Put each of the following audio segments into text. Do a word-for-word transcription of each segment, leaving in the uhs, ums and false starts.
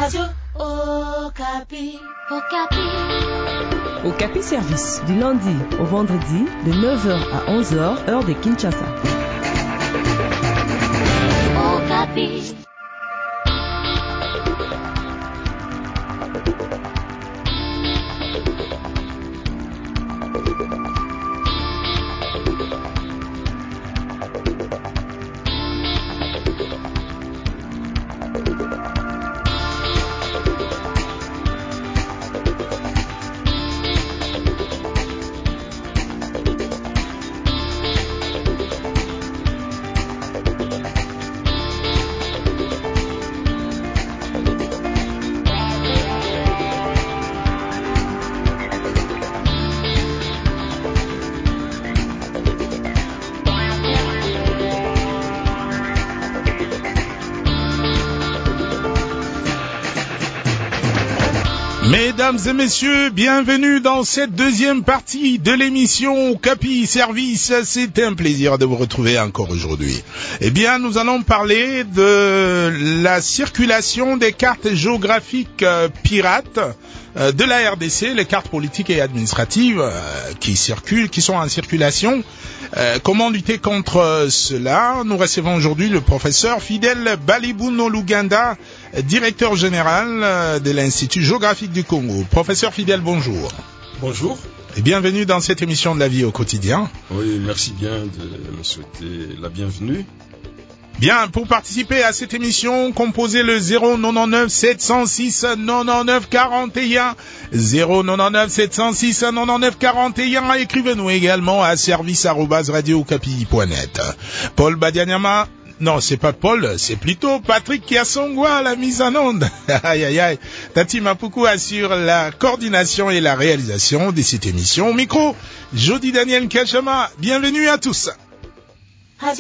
Radio Okapi. Okapi. Okapi Service, du lundi au vendredi, de neuf heures à onze heures, heure de Kinshasa. Okapi. Mesdames et messieurs, bienvenue dans cette deuxième partie de l'émission Okapi Service. C'est un plaisir de vous retrouver encore aujourd'hui. Eh bien, nous allons parler de la circulation des cartes géographiques euh, pirates euh, de la R D C, les cartes politiques et administratives euh, qui circulent, qui sont en circulation. Euh, comment lutter contre euh, cela? Nous recevons aujourd'hui le professeur Fidèle Balibouno Luganda, directeur général euh, de l'Institut géographique du Congo. Professeur Fidèle, bonjour. Bonjour. Et bienvenue dans cette émission de la vie au quotidien. Oui, merci bien de me souhaiter la bienvenue. Bien, pour participer à cette émission, composez le zéro neuf sept zéro six quatre-vingt-dix-neuf quarante et un, zéro neuf sept zéro six quatre-vingt-dix-neuf quarante et un. Écrivez-nous également à service arobase radio okapi point net. Paul Badianyama, non, c'est pas Paul, c'est plutôt Patrick Kiasongwa à la mise en onde. Aïe, aïe, aïe. Tati Mapuku assure la coordination et la réalisation de cette émission. Au micro, Jody Daniel Kachama. Bienvenue à tous. Radio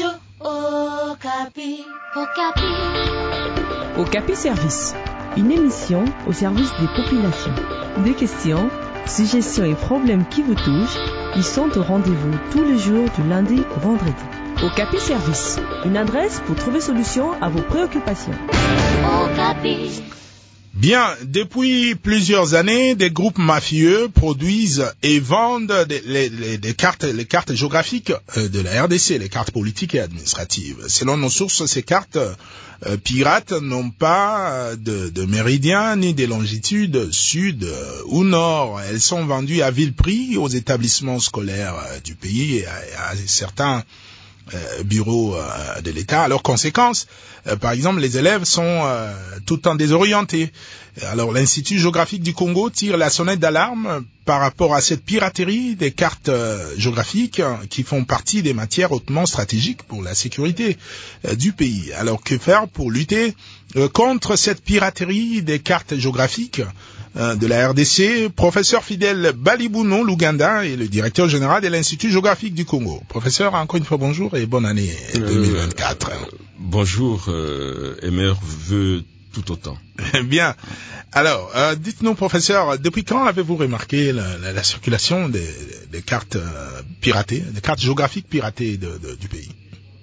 Okapi. Okapi. Okapi Service, une émission au service des populations. Des questions, suggestions et problèmes qui vous touchent, ils sont au rendez-vous tous les jours du lundi au vendredi. Okapi Service, une adresse pour trouver solution à vos préoccupations. Okapi. Bien, depuis plusieurs années, des groupes mafieux produisent et vendent des, les, les, les cartes, les cartes géographiques de la R D C, les cartes politiques et administratives. Selon nos sources, ces cartes euh, pirates n'ont pas de, de méridien ni de longitude sud euh, ou nord. Elles sont vendues à vil prix aux établissements scolaires euh, du pays et à, à certains Euh, bureaux euh, de l'État. Alors, conséquence, euh, par exemple, les élèves sont euh, tout le temps désorientés. Alors, l'Institut géographique du Congo tire la sonnette d'alarme par rapport à cette piraterie des cartes euh, géographiques euh, qui font partie des matières hautement stratégiques pour la sécurité euh, du pays. Alors, que faire pour lutter euh, contre cette piraterie des cartes géographiques de la R D C? Professeur Fidèle Balibouno Luganda est le directeur général de l'Institut géographique du Congo. Professeur, encore une fois, bonjour et bonne année deux mille vingt-quatre. Euh, bonjour euh, et meilleurs vœux tout autant. Bien. Alors, euh, dites-nous, professeur, depuis quand avez-vous remarqué la, la, la circulation des, des cartes euh, piratées, des cartes géographiques piratées de, de, du pays?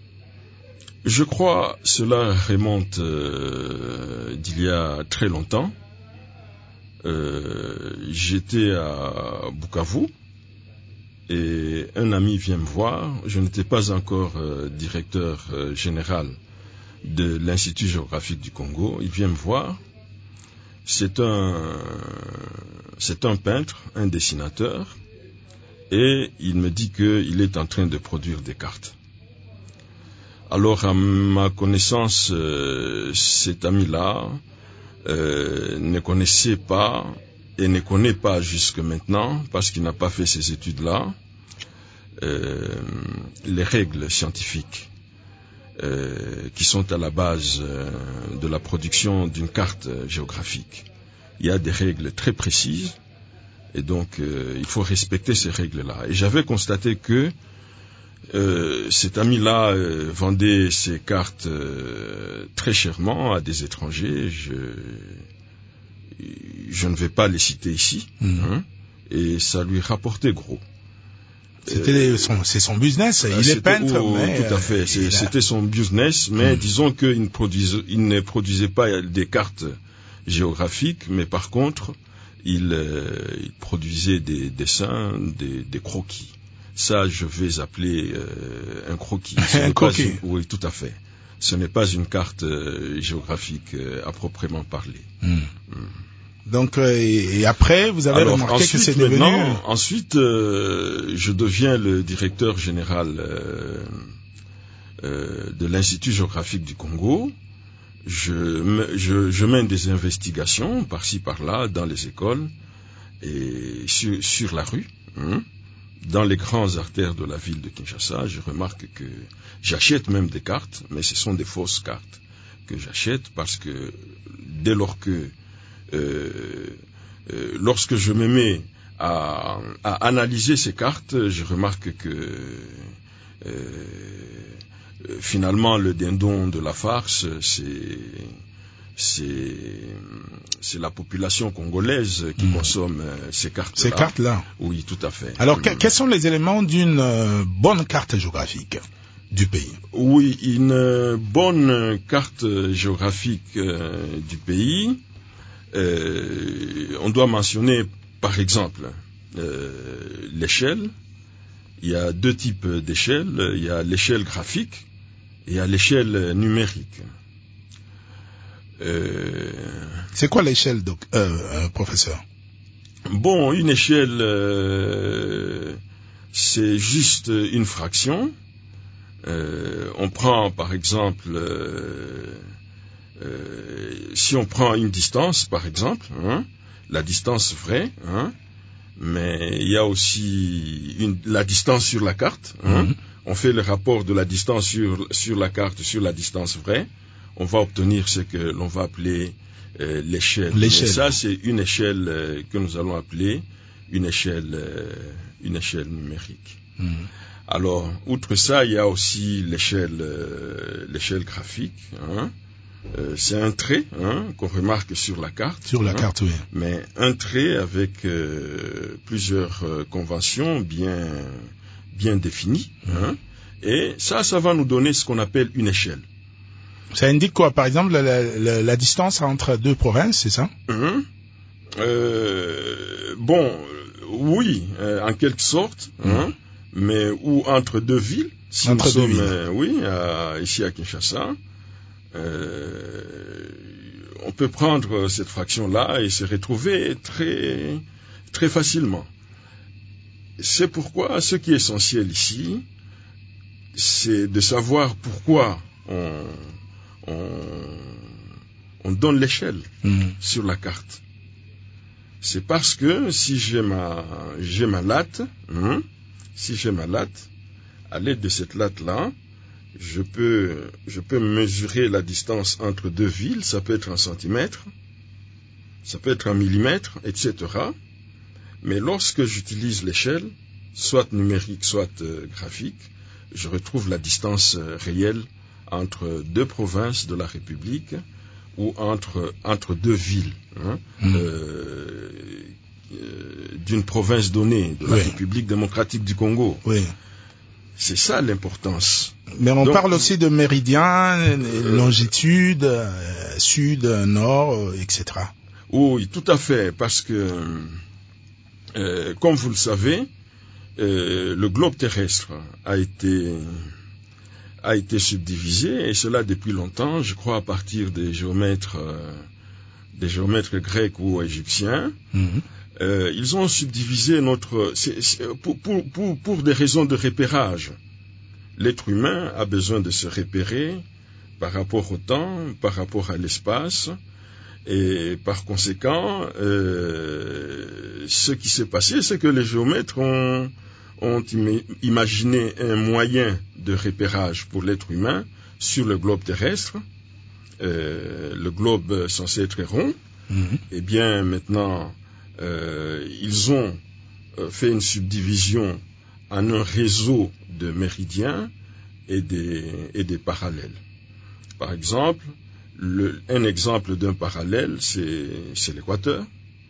Je crois cela remonte euh, d'il y a très longtemps. Euh, j'étais à Bukavu et un ami vient me voir. Je n'étais pas encore euh, directeur euh, général de l'Institut géographique du Congo. Il vient me voir. C'est un, c'est un peintre, un dessinateur, et il me dit qu'il est en train de produire des cartes. Alors, à ma connaissance, euh, cet ami-là Euh, ne connaissait pas et ne connaît pas jusque maintenant, parce qu'il n'a pas fait ces études-là, euh, les règles scientifiques euh, qui sont à la base euh, de la production d'une carte géographique. Il y a des règles très précises et donc euh, il faut respecter ces règles-là. Et j'avais constaté que Euh, cet ami-là euh, vendait ses cartes euh, très chèrement à des étrangers. Je, je ne vais pas les citer ici. Mmh. Hein, et ça lui rapportait gros. C'était euh, son, c'est son business. Il est peintre. Oh, mais tout à fait. C'est, a... C'était son business, mais mmh. disons qu'il ne produisait, il ne produisait pas des cartes géographiques, mais par contre, il, euh, il produisait des dessins, des, des croquis. Ça, je vais appeler euh, un croquis. Un croquis. Une, oui, tout à fait. Ce n'est pas une carte euh, géographique euh, à proprement parler. Mm. Mm. Donc, euh, et, et après, vous avez Alors, remarqué ensuite, que c'est devenu... Ensuite, euh, je deviens le directeur général euh, euh, de l'Institut géographique du Congo. Je, je, je mène des investigations par-ci par-là dans les écoles et sur, sur la rue, hein, dans les grandes artères de la ville de Kinshasa. Je remarque que j'achète même des cartes, mais ce sont des fausses cartes que j'achète parce que dès lors que euh, euh, lorsque je me mets à, à analyser ces cartes, je remarque que euh, finalement, le dindon de la farce, c'est, c'est, c'est la population congolaise qui mmh. consomme euh, ces cartes-là. Ces cartes-là. Oui, tout à fait. Alors, mmh. quels sont les éléments d'une euh, bonne carte géographique du pays? Oui, une bonne carte géographique euh, du pays, euh, on doit mentionner, par exemple, euh, l'échelle. Il y a deux types d'échelles. Il y a l'échelle graphique et à l'échelle numérique. Euh... C'est quoi l'échelle, donc, euh, euh, professeur? Bon, une échelle, euh, c'est juste une fraction. Euh, on prend, par exemple, euh, euh, si on prend une distance, par exemple, hein, la distance vraie, hein, mais il y a aussi une, la distance sur la carte. Hein. Mm-hmm. On fait le rapport de la distance sur, sur la carte sur la distance vraie. On va obtenir ce que l'on va appeler euh, l'échelle. L'échelle. Et ça, c'est une échelle euh, que nous allons appeler une échelle, euh, une échelle numérique. Mm-hmm. Alors, outre ça, il y a aussi l'échelle, euh, l'échelle graphique. Hein. Euh, c'est un trait hein, qu'on remarque sur la carte. Sur la hein, carte, oui. Mais un trait avec euh, plusieurs euh, conventions bien, bien définies. Mmh. Hein, et ça, ça va nous donner ce qu'on appelle une échelle. Ça indique quoi? Par exemple, la, la, la distance entre deux provinces, c'est ça? Mmh. euh, Bon, oui, euh, en quelque sorte. Mmh. Hein, mais ou entre deux villes. Si entre nous deux sommes, villes. Euh, oui, à, ici à Kinshasa. Euh, on peut prendre cette fraction-là et se retrouver très, très facilement. C'est pourquoi ce qui est essentiel ici, c'est de savoir pourquoi on, on, on donne l'échelle mmh. sur la carte. C'est parce que si j'ai ma, j'ai ma latte, hein, si j'ai ma latte, à l'aide de cette latte-là, Je peux, je peux mesurer la distance entre deux villes, ça peut être en centimètres, ça peut être en millimètres, et cetera. Mais lorsque j'utilise l'échelle, soit numérique, soit euh, graphique, je retrouve la distance euh, réelle entre deux provinces de la République ou entre, entre deux villes hein, mmh. euh, euh, d'une province donnée, de la oui. République démocratique du Congo. Oui. C'est ça l'importance. Mais on Donc, parle aussi de méridien, euh, longitude, euh, sud, nord, euh, et cetera. Oui, tout à fait, parce que, euh, comme vous le savez, euh, le globe terrestre a été, a été subdivisé, et cela depuis longtemps, je crois à partir des géomètres, euh, des géomètres grecs ou égyptiens. Mm-hmm. Euh, ils ont subdivisé notre... C'est, c'est, pour, pour, pour, pour des raisons de repérage. L'être humain a besoin de se repérer par rapport au temps, par rapport à l'espace, et par conséquent, euh, ce qui s'est passé, c'est que les géomètres ont, ont im- imaginé un moyen de repérage pour l'être humain sur le globe terrestre. Euh, le globe censé être rond. Mm-hmm. Eh bien, maintenant... Euh, ils ont euh, fait une subdivision en un réseau de méridiens et des, et des parallèles. Par exemple, le, un exemple d'un parallèle, c'est, c'est l'équateur,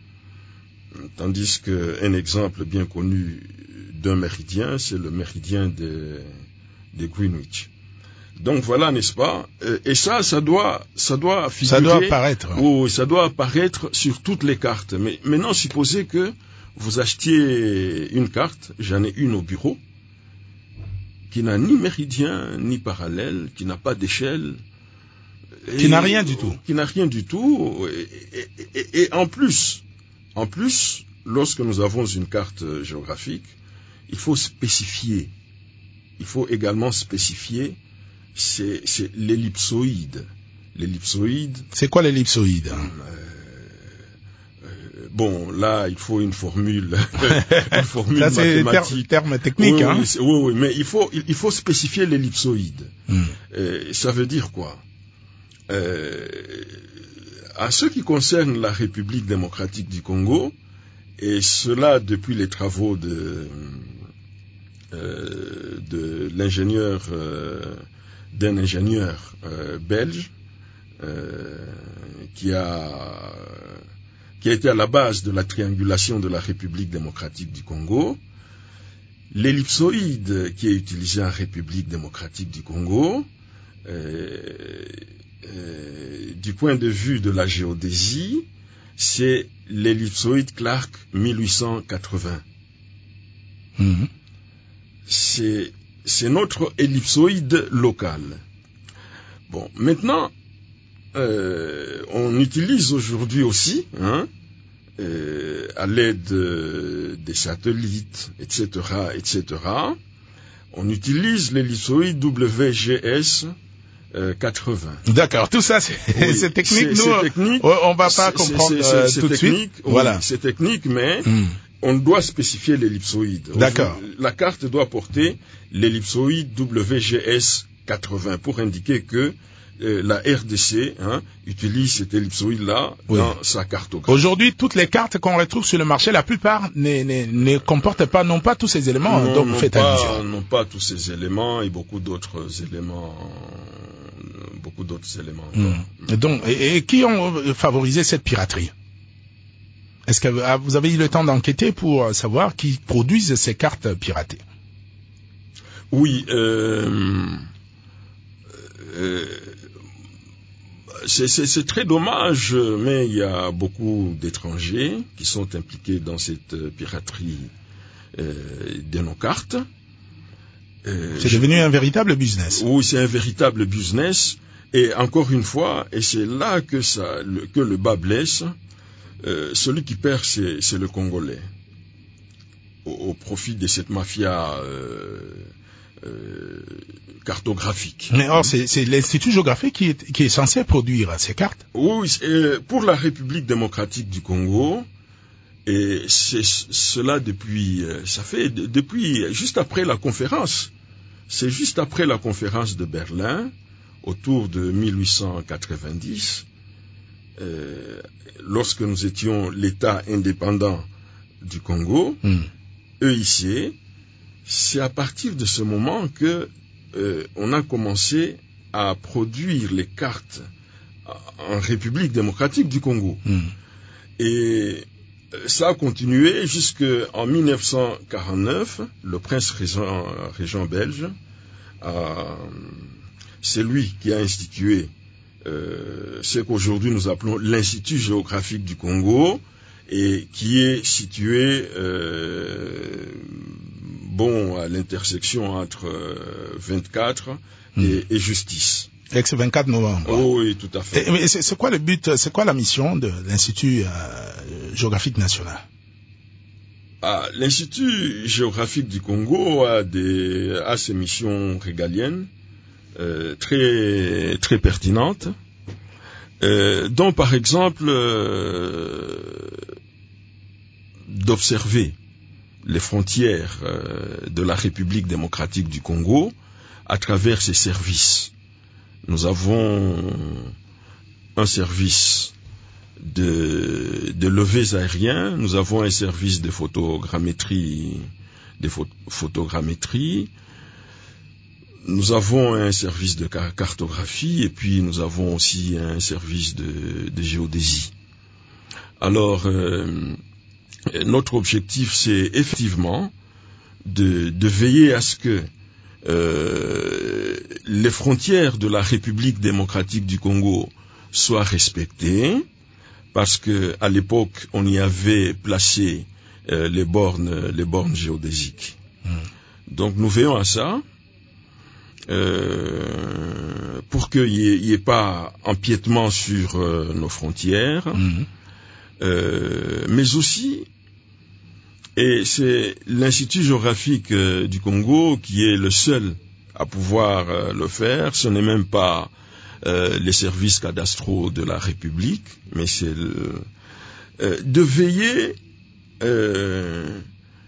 tandis qu'un exemple bien connu d'un méridien, c'est le méridien de, de Greenwich. Donc voilà, n'est-ce pas? Et ça, ça doit, ça doit figurer. Ça doit apparaître. Oui, ça doit apparaître sur toutes les cartes. Mais maintenant, supposez que vous achetiez une carte, j'en ai une au bureau, qui n'a ni méridien, ni parallèle, qui n'a pas d'échelle. Qui n'a rien du tout. Qui n'a rien du tout. Et, et, et, et en plus, en plus, lorsque nous avons une carte géographique, il faut spécifier. Il faut également spécifier, c'est, c'est l'ellipsoïde. L'ellipsoïde. C'est quoi l'ellipsoïde? euh, euh, Bon, là, il faut une formule, une formule ça, c'est mathématique. Ter- terme technique, oui, hein. Oui, oui, oui, mais il faut, il, il faut spécifier l'ellipsoïde. Hmm. Euh, ça veut dire quoi? Euh, à ce qui concerne la République démocratique du Congo, et cela depuis les travaux de, euh, de l'ingénieur, euh, d'un ingénieur euh, belge, euh, qui a, qui a été à la base de la triangulation de la République démocratique du Congo. L'ellipsoïde qui est utilisé en République démocratique du Congo, euh, euh, du point de vue de la géodésie, c'est l'ellipsoïde Clark mille huit cent quatre-vingts. Mmh. C'est, c'est notre ellipsoïde local. Bon, maintenant, euh, on utilise aujourd'hui aussi, hein, euh, à l'aide de, des satellites, et cetera, et cetera, on utilise l'ellipsoïde W G S euh, quatre-vingts. D'accord, tout ça c'est, Oui, c'est technique. c'est, Nous, c'est technique, on va pas c'est, comprendre c'est, c'est, euh, c'est tout de technique, suite. Oui, Voilà. c'est technique, mais Hmm. on doit spécifier l'ellipsoïde. D'accord. La carte doit porter l'ellipsoïde W G S quatre-vingts pour indiquer que euh, la R D C hein, utilise cet ellipsoïde-là Oui. dans sa cartographie. Aujourd'hui, toutes les cartes qu'on retrouve sur le marché, la plupart ne, ne, ne comportent pas, non pas tous ces éléments non, dont vous non faites pas, allusion. non pas tous ces éléments et beaucoup d'autres éléments, beaucoup d'autres éléments. Hmm. Donc, et, et qui ont favorisé cette piraterie? Est-ce que vous avez eu le temps d'enquêter pour savoir qui produisent ces cartes piratées? Oui, euh, euh, c'est, c'est, c'est très dommage, mais il y a beaucoup d'étrangers qui sont impliqués dans cette piraterie euh, de nos cartes. Euh, c'est je, devenu un véritable business. Oui, c'est un véritable business. Et encore une fois, et c'est là que, ça, le, que le bas blesse, euh, celui qui perd, c'est, c'est le Congolais. Au, au profit de cette mafia euh, euh, cartographique. Mais or, c'est, c'est l'Institut géographique qui est, qui est censé produire ces cartes. Oui, euh, pour la République démocratique du Congo, et c'est cela depuis, euh, ça fait de, depuis juste après la conférence. C'est juste après la conférence de Berlin, autour de mille huit cent quatre-vingt-dix, euh, lorsque nous étions l'État indépendant du Congo, mm. E I C, c'est à partir de ce moment que euh, on a commencé à produire les cartes en République démocratique du Congo. Mm. Et ça a continué jusqu'en mille neuf cent quarante-neuf, le prince régent, régent belge, euh, c'est lui qui a institué euh, ce qu'aujourd'hui nous appelons l'Institut géographique du Congo, et qui est situé euh, bon à l'intersection entre euh, vingt-quatre mmh. et, et Justice. Ex vingt-quatre novembre. Oh, oui, tout à fait. Et, mais c'est, c'est quoi le but, c'est quoi la mission de l'Institut euh, géographique national? Ah, l'Institut géographique du Congo a des a ses missions régaliennes euh, très très pertinentes. Euh, dont par exemple euh, d'observer les frontières euh, de la République démocratique du Congo à travers ses services. Nous avons un service de, de levées aériens, nous avons un service de photogrammétrie, de pho- photogrammétrie, nous avons un service de cartographie et puis nous avons aussi un service de, de géodésie. Alors, euh, notre objectif, c'est effectivement de, de veiller à ce que euh, les frontières de la République démocratique du Congo soient respectées, parce que à l'époque on y avait placé euh, les bornes, les bornes géodésiques. Mmh. Donc nous veillons à ça, euh, pour qu'il n'y ait, ait pas empiètement sur euh, nos frontières, mmh. euh, mais aussi, et c'est l'Institut géographique euh, du Congo qui est le seul à pouvoir euh, le faire, ce n'est même pas euh, les services cadastraux de la République, mais c'est le, euh, de veiller euh,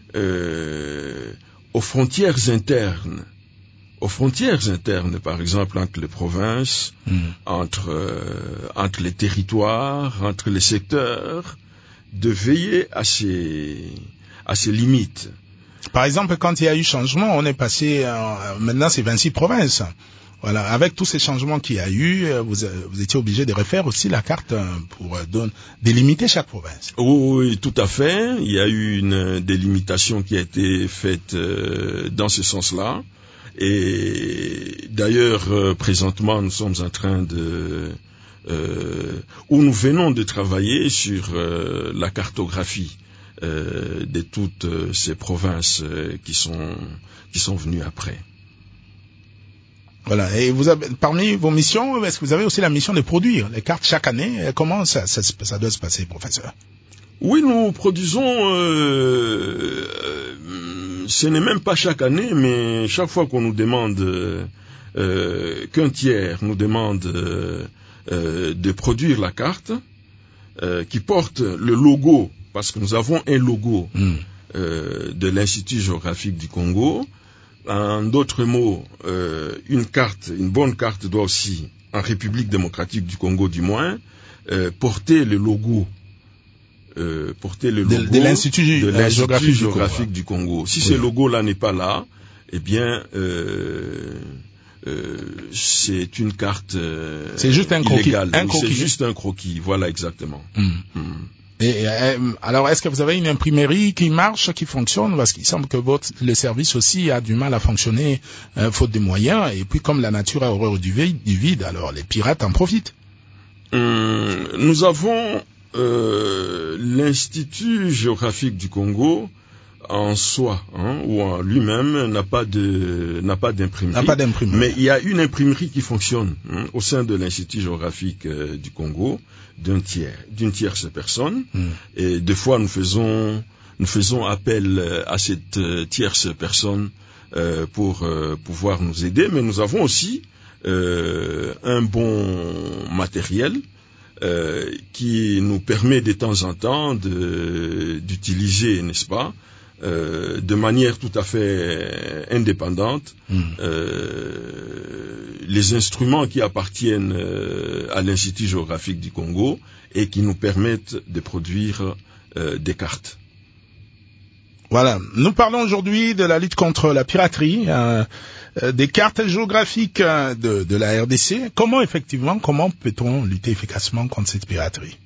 euh, aux frontières internes, aux frontières internes, par exemple, entre les provinces, mmh. entre, euh, entre les territoires, entre les secteurs, de veiller à ces, à ces limites. Par exemple, quand il y a eu changement, on est passé, euh, maintenant c'est vingt-six provinces. Voilà, avec tous ces changements qu'il y a eu, vous, vous étiez obligé de refaire aussi la carte pour don, délimiter chaque province. Oui, oui, tout à fait. Il y a eu une délimitation qui a été faite euh, dans ce sens-là. Et d'ailleurs, euh, présentement, nous sommes en train de... Euh, où nous venons de travailler sur euh, la cartographie euh, de toutes euh, ces provinces euh, qui sont, qui sont venues après. Voilà. Et vous avez, parmi vos missions, est-ce que vous avez aussi la mission de produire les cartes chaque année? Comment ça, ça, ça doit se passer, professeur? Oui, nous produisons, euh, euh, ce n'est même pas chaque année, mais chaque fois qu'on nous demande, euh, qu'un tiers nous demande euh, euh, de produire la carte, euh, qui porte le logo, parce que nous avons un logo mm. euh, de l'Institut géographique du Congo. En d'autres mots, euh, une carte, une bonne carte doit aussi, en République démocratique du Congo du moins, euh, porter le logo, euh, porter le logo de, de l'Institut euh, géographique, géographique du Congo. Du Congo. Si oui. ce logo-là n'est pas là, eh bien, euh, euh, c'est une carte euh, c'est juste un croquis. illégale. Un oui, croquis. C'est juste un croquis. Voilà exactement. Mm. Mm. Et euh, alors, est-ce que vous avez une imprimerie qui marche, qui fonctionne? Parce qu'il semble que votre le service aussi a du mal à fonctionner euh, faute de moyens. Et puis, comme la nature a horreur du vide, du vide, alors les pirates en profitent. Hum, nous avons euh, l'Institut géographique du Congo en soi, hein, ou en lui-même, n'a pas de n'a pas d'imprimerie. N'a pas d'imprimerie. Mais il y a une imprimerie qui fonctionne hein, au sein de l'Institut géographique euh, du Congo d'un tiers, d'une tierce personne. Mm. Et des fois, nous faisons nous faisons appel à cette euh, tierce personne euh, pour euh, pouvoir nous aider. Mais nous avons aussi euh, un bon matériel euh, qui nous permet de temps en temps de d'utiliser, n'est-ce pas? Euh, de manière tout à fait indépendante, mmh. euh, les instruments qui appartiennent euh, à l'Institut géographique du Congo et qui nous permettent de produire euh, des cartes. Voilà, nous parlons aujourd'hui de la lutte contre la piraterie, euh, euh, des cartes géographiques de, de la R D C. Comment effectivement, comment peut-on lutter efficacement contre cette piraterie?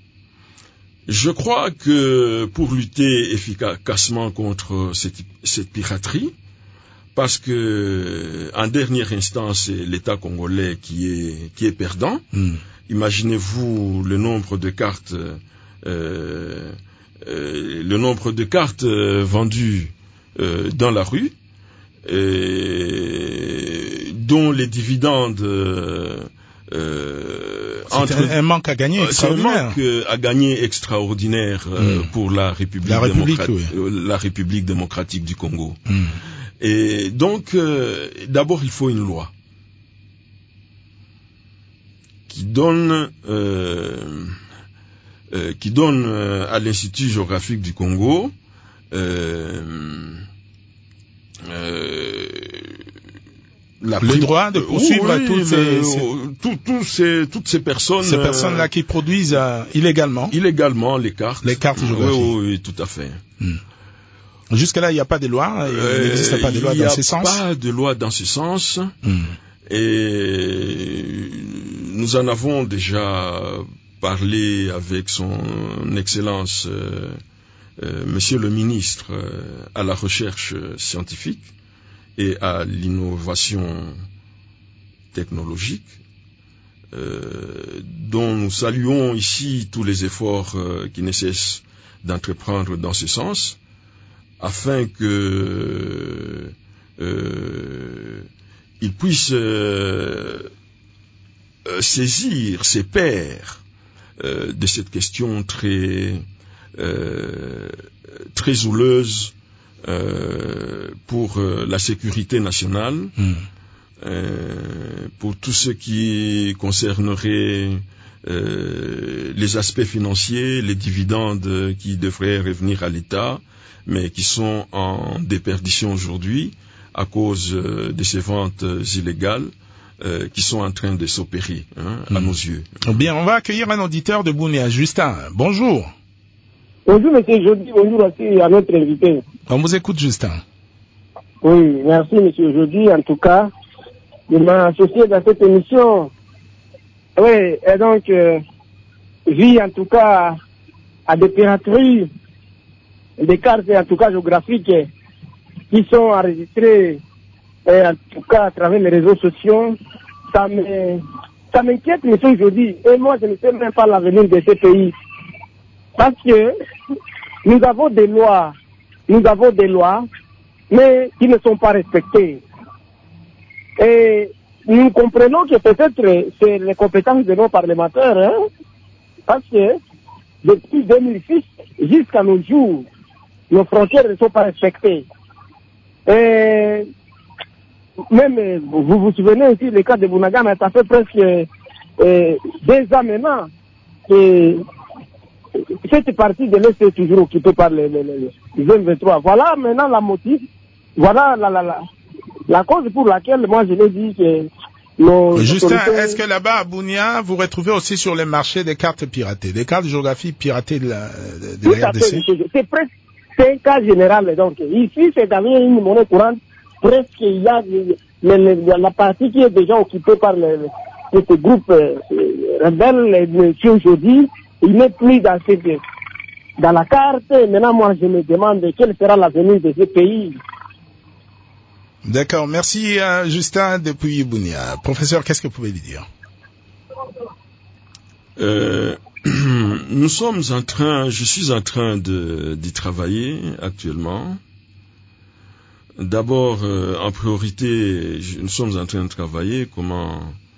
Je crois que pour lutter efficacement contre cette, cette piraterie, parce que en dernière instance c'est l'État congolais qui est qui est perdant. Mm. Imaginez-vous le nombre de cartes, euh, euh, le nombre de cartes euh, vendues euh, dans la rue, et dont les dividendes euh, Euh, c'est entre, un, un manque à gagner extraordinaire. C'est un manque euh, à gagner extraordinaire euh, mmh. pour la République, la, République, démocrate, oui. euh, la République démocratique du Congo. Mmh. Et donc, euh, d'abord, il faut une loi qui donne, euh, euh, qui donne euh, à l'Institut géographique du Congo euh, euh, La le droit de poursuivre oui, toutes, le, ces, tout, tout ces, toutes ces personnes... Ces personnes-là euh, qui produisent euh, illégalement... Illégalement les cartes. Les cartes géographiques. Oui, oui, oui, tout à fait. Hmm. Jusque-là, il n'y a pas de loi, il euh, n'existe pas de loi dans ce sens. Il n'y a pas de loi dans ce sens. Hmm. Et nous en avons déjà parlé avec son Excellence, euh, euh, Monsieur le Ministre, euh, à la recherche scientifique. et à l'innovation technologique, euh, dont nous saluons ici tous les efforts euh, qui ne cessent d'entreprendre dans ce sens, afin que euh, ils puissent euh, euh, saisir ses pairs euh, de cette question très euh, très houleuse euh, pour euh, la sécurité nationale, mmh. euh, pour tout ce qui concernerait euh, les aspects financiers, les dividendes qui devraient revenir à l'État, mais qui sont en déperdition aujourd'hui à cause euh, de ces ventes illégales euh, qui sont en train de s'opérer hein, mmh. à nos yeux. Bien, on va accueillir un auditeur de Bunia, Justin. Bonjour. Bonjour, monsieur Jody. Bonjour aussi à notre invité. On vous écoute, Justin. Oui, merci, monsieur Jody. En tout cas, il m'a associé dans cette émission. Oui, et donc, euh, vit en tout cas à des pirateries, des cartes en tout cas géographiques qui sont enregistrées, et en tout cas à travers les réseaux sociaux. Ça me, ça m'inquiète, monsieur Jody. Et moi, je ne sais même pas l'avenir de ce pays. Parce que nous avons des lois, nous avons des lois, mais qui ne sont pas respectées. Et nous comprenons que peut-être c'est les compétences de nos parlementaires, hein, parce que depuis deux mille six jusqu'à nos jours, nos frontières ne sont pas respectées. Et même, vous vous souvenez aussi le cas de Bounaga, mais ça fait presque euh, deux ans maintenant que cette partie de l'Est est toujours occupée par les, les, les, les M vingt-trois. Voilà maintenant la motif, voilà la, la, la, la cause pour laquelle moi je l'ai dit que nos Justin, autorités... est-ce que là-bas à Bunia, vous retrouvez aussi sur les marchés des cartes piratées, des cartes géographiques piratées de la, de, de la R D C? Fait, c'est presque c'est un cas général. Donc ici, c'est avec une monnaie courante, presque il y a le, le, le, la partie qui est déjà occupée par le, le, ce groupe euh, rebelle qui aujourd'hui il n'est plus dans, cette, dans la carte. Maintenant, moi, je me demande quel sera l'avenir de ce pays. D'accord. Merci, euh, Justin, depuis Bunia. Professeur, qu'est-ce que vous pouvez lui dire? euh, Nous sommes en train, je suis en train de, d'y travailler actuellement. D'abord, euh, en priorité, je, nous sommes en train de travailler comment...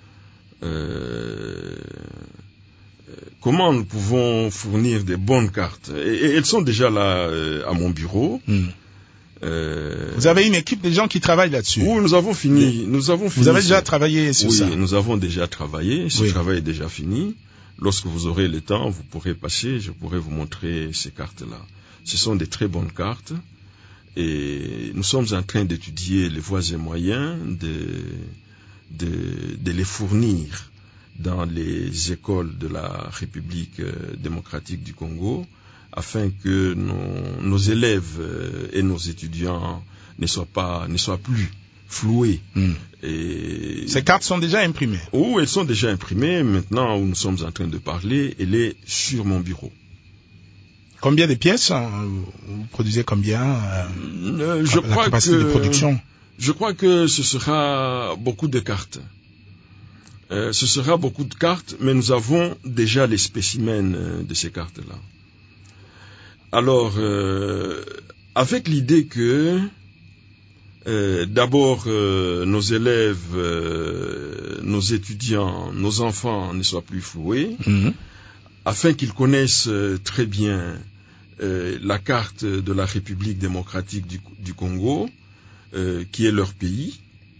Euh, Comment nous pouvons fournir des bonnes cartes? Et, et elles sont déjà là euh, à mon bureau. Mm. Euh, Vous avez une équipe de gens qui travaillent là-dessus? Oui, nous avons fini. Nous avons fini. Vous avez déjà travaillé sur oui, ça? Oui, nous avons déjà travaillé. Ce oui. travail est déjà fini. Lorsque vous aurez le temps, vous pourrez passer. Je pourrai vous montrer ces cartes-là. Ce sont des très bonnes cartes. Et nous sommes en train d'étudier les voies et moyens de, de, de les fournir dans les écoles de la République euh, démocratique du Congo, afin que nos, nos élèves euh, et nos étudiants ne soient pas, ne soient plus floués. Mm. Et ces cartes sont déjà imprimées? Oh, elles sont déjà imprimées. Maintenant où nous sommes en train de parler, elle est sur mon bureau. Combien de pièces hein, vous produisez combien euh, euh, je la crois capacité que, de production? Je crois que ce sera beaucoup de cartes. Euh, ce sera beaucoup de cartes, mais nous avons déjà les spécimens euh, de ces cartes-là. Alors, euh, avec l'idée que euh, d'abord euh, nos élèves, euh, nos étudiants, nos enfants ne soient plus floués, mm-hmm. afin qu'ils connaissent euh, très bien euh, la carte de la République démocratique du, du Congo, euh, qui est leur pays,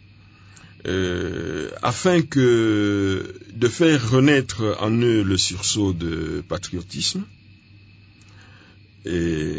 Euh, afin que de faire renaître en eux le sursaut de patriotisme et,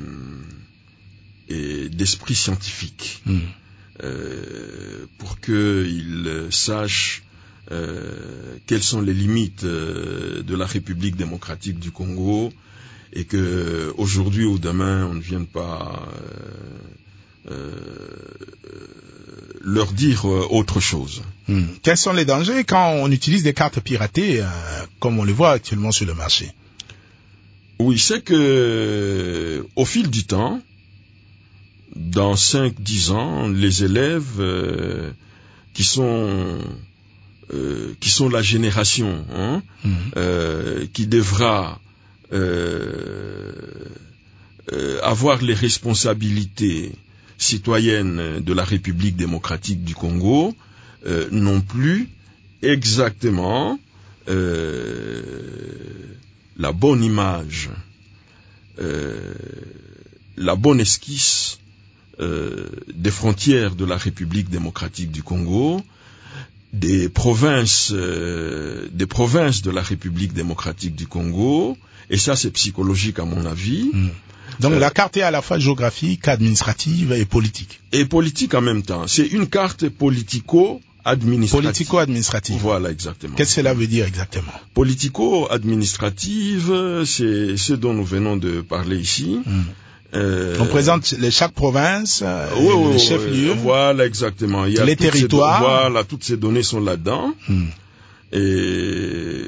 et d'esprit scientifique, mmh. euh, pour qu'ils sachent euh, quelles sont les limites euh, de la République démocratique du Congo, et que aujourd'hui ou demain on ne vienne pas euh, euh, leur dire autre chose. Hmm. Quels sont les dangers quand on utilise des cartes piratées, euh, comme on les voit actuellement sur le marché? Oui, c'est que au fil du temps, dans cinq dix ans, les élèves euh, qui sont euh, qui sont la génération hein, mmh. euh, qui devra euh, euh, avoir les responsabilités citoyennes de la République démocratique du Congo, euh, non plus exactement euh, la bonne image, euh, la bonne esquisse euh, des frontières de la République démocratique du Congo, des provinces, euh, des provinces de la République démocratique du Congo, et ça c'est psychologique à mon avis. Mmh. Donc euh, la carte est à la fois géographique, administrative et politique. Et politique en même temps. C'est une carte politico-administrative. Politico-administrative. Voilà, exactement. Qu'est-ce que cela veut dire exactement? Politico-administrative, c'est ce dont nous venons de parler ici. Mmh. Euh, On présente les, chaque province, euh, oui, oui, les chefs-lieux. Voilà, exactement. Il y a les territoires. Ces, voilà, toutes ces données sont là-dedans. Mmh. Et